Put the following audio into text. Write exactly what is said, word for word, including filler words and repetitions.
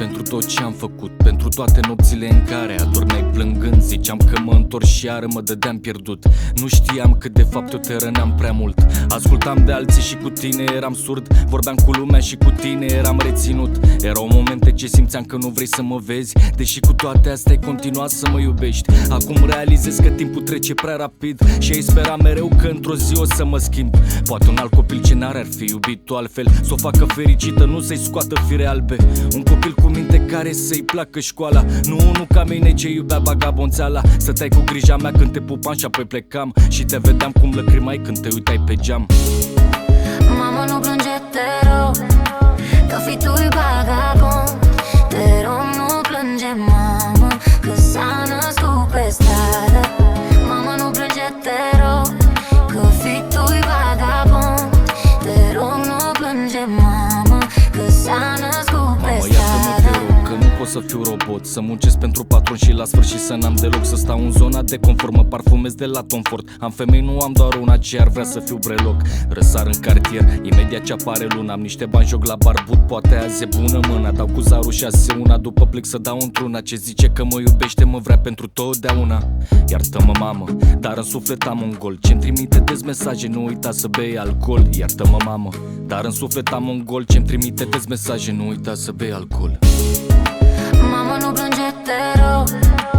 pentru tot ce am făcut, pentru toate nopțile în care adormeai plângând. Ziceam că mă întorc și iară mă dădeam pierdut. Nu știam că de fapt eu te răneam prea mult. Ascultam de alții și cu tine eram surd. Vorbeam cu lumea și cu tine eram reținut. Erau momente ce simțeam că nu vrei să mă vezi, deși cu toate astea ai continuat să mă iubești. Acum realizez că timpul trece prea rapid și ai sperat mereu că într-o zi o să mă schimb. Poate un alt copil ce n-ar fi iubit-o altfel, s-o facă fericită, nu să-i scoată fire albe. Un copil cu minte care să-i placă școala, nu unul ca mine ce iubea bagabonțeala. Stăteai cu grija mea când te pupam și apoi plecam și te vedeam cum lăcrimai când te uitai pe geam. Mamă, nu plânge, te rog, că fi tu-i vagabond. Te rog, nu plânge, mamă, că s-a născut pe stradă. Mamă, nu plânge, te rog, că fi tu-i vagabond. Te rog, nu plânge, mamă, că s-a născut pe stradă. Că nu pot să fiu robot, să muncesc pentru patron și la sfârșit să n-am deloc să stau în zona de confort. Mă parfumez de la Tom Ford. Am femei, nu am doar una ce ar vrea să fiu breloc. Răsar în cartier, imediat ce apare luna. Am niște bani, joc la barbut, poate azi e bună mâna. Dau cu zarul șase una, după plec să dau într-una. Ce zice că mă iubește, mă vrea pentru totdeauna. Iartă-mă, mamă, dar în suflet am un gol. Ce-mi trimite-ți mesaje, nu uita să bei alcool. Iartă-mă, mamă, dar în suflet am un gol. Ce-mi trimite-ți mesaje, nu uita să bei alcool. Mamă, nu plânge, te rog,